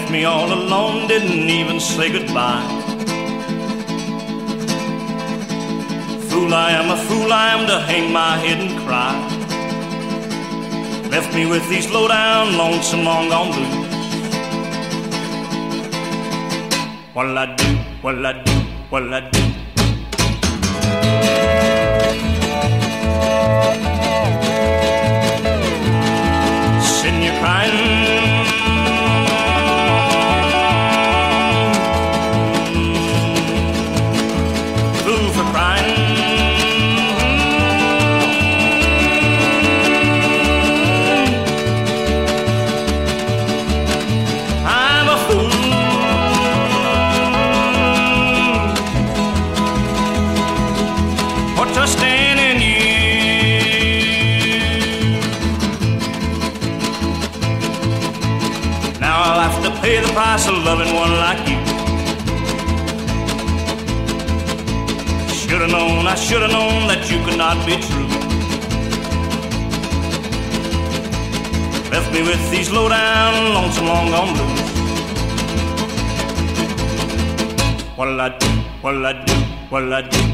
Left me all alone, didn't even say goodbye. Fool I am to hang my head and cry. Left me with these low-down, lonesome, long-gone blues. What'll I do, what'll I do, what'll I do? Sitting here crying, fool for crying. Pay the price of loving one like you. Should've known, I should've known that you could not be true. Left me with these low-down, lonesome, long-gone blues. What'll I do, what'll I do, what'll I do?